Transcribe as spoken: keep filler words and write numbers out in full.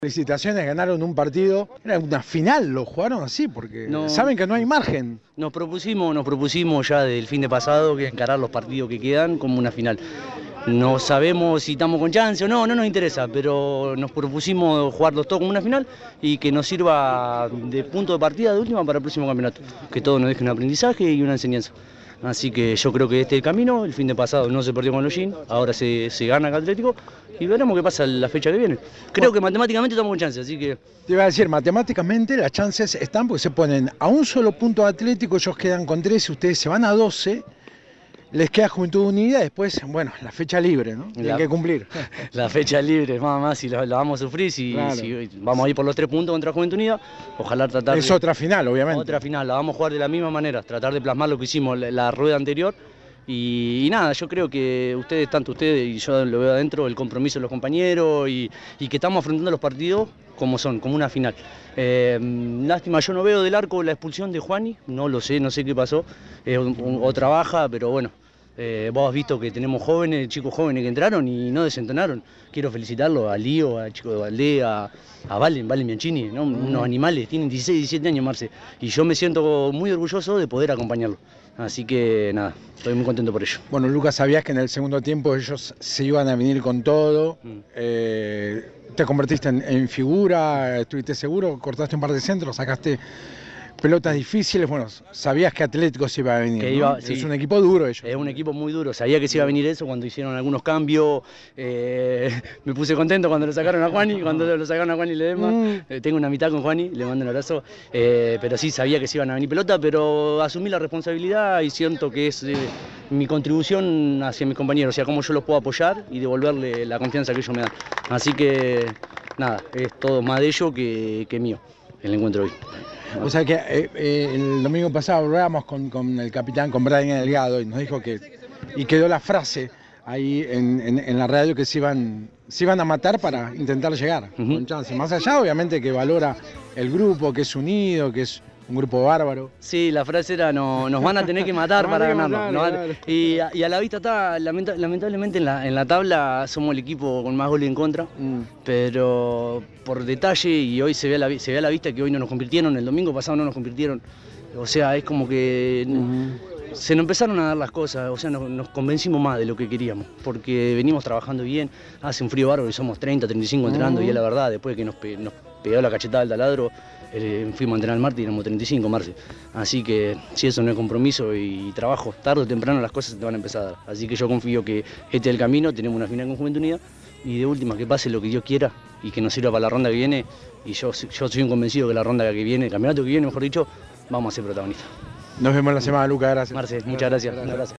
Felicitaciones, ganaron un partido, era una final, lo jugaron así porque no, saben que no hay margen. Nos propusimos, nos propusimos ya del fin de pasado que encarar los partidos que quedan como una final. No sabemos si estamos con chance o no, no nos interesa, pero nos propusimos jugarlos todos como una final y que nos sirva de punto de partida de última para el próximo campeonato. Que todo nos deje un aprendizaje y una enseñanza. Así que yo creo que este es el camino. El fin de pasado no se perdió con los Jeans, ahora se, se gana acá Atlético y veremos qué pasa la fecha que viene. Creo que matemáticamente estamos con chance, así que... Te iba a decir, matemáticamente las chances están porque se ponen a un solo punto de Atlético, ellos quedan con trece, ustedes se van a doce, les queda Juventud Unida, después, bueno, la fecha libre, ¿no? Tienen que cumplir. La fecha libre, más más, si la, la vamos a sufrir, si, claro. si vamos a ir por los tres puntos contra Juventud Unida, ojalá tratar Es de, otra final, obviamente. Otra final, la vamos a jugar de la misma manera, tratar de plasmar lo que hicimos la, la rueda anterior. Y, y nada, yo creo que ustedes, tanto ustedes y yo lo veo adentro, el compromiso de los compañeros y, y que estamos afrontando los partidos como son, como una final. Eh, lástima, yo no veo del arco la expulsión de Juani, no lo sé, no sé qué pasó, eh, otra baja, pero bueno. Eh, vos has visto que tenemos jóvenes, chicos jóvenes que entraron y no desentonaron. Quiero felicitarlo a Lío, al chico de Valdés, a, a Valen, Valen Bianchini, ¿no? Mm. Unos animales, tienen dieciséis, diecisiete años, Marce. Y yo me siento muy orgulloso de poder acompañarlo. Así que nada, estoy muy contento por ello. Bueno, Lucas, sabías que en el segundo tiempo ellos se iban a venir con todo. Mm. Eh, te convertiste en, en figura, estuviste seguro, cortaste un par de centros, sacaste pelotas difíciles. Bueno, sabías que Atlético se iba a venir, que iba, ¿no? Sí. Es un equipo duro ellos. Es un equipo muy duro, sabía que se iba a venir eso cuando hicieron algunos cambios. Eh, me puse contento cuando lo sacaron a Juani, cuando lo sacaron a Juani Ledesma. Mm. Eh, tengo una mitad con Juani, le mando un abrazo. Eh, pero sí, sabía que se iban a venir pelota, pero asumí la responsabilidad y siento que es eh, mi contribución hacia mis compañeros, o sea, cómo yo los puedo apoyar y devolverle la confianza que ellos me dan. Así que, nada, es todo más de ello que, que mío, el encuentro hoy. O sea que eh, eh, el domingo pasado hablábamos con, con el capitán, con Brian Delgado, y nos dijo que, y quedó la frase ahí en, en, en la radio que se iban, se iban a matar para intentar llegar, uh-huh. con chance. Más allá, obviamente, que valora el grupo, que es unido, que es un grupo bárbaro. Sí, la frase era, no, nos van a tener que matar para ganarnos. No, claro. y, a, y a la vista está, lamenta, lamentablemente en la, en la tabla somos el equipo con más goles en contra, mm. pero por detalle, y hoy se ve, a la, se ve a la vista que hoy no nos convirtieron, el domingo pasado no nos convirtieron, o sea, es como que uh-huh. se nos empezaron a dar las cosas, o sea, nos, nos convencimos más de lo que queríamos, porque venimos trabajando bien, hace un frío bárbaro y somos treinta, treinta y cinco entrenando, uh-huh. y es la verdad, después que nos, nos pegó la cachetada del taladro, Eh, fuimos a entrenar el martes y éramos treinta y cinco, Marce. Así que si eso no es compromiso y trabajo, tarde o temprano las cosas te van a empezar a dar. Así que yo confío que este es el camino, tenemos una final con Juventud Unida y de última que pase lo que Dios quiera y que nos sirva para la ronda que viene. Y yo, yo soy un convencido que la ronda que viene, el campeonato que viene, mejor dicho, vamos a ser protagonistas. Nos vemos la semana, Lucas, gracias. Marce, muchas gracias. gracias. Un abrazo.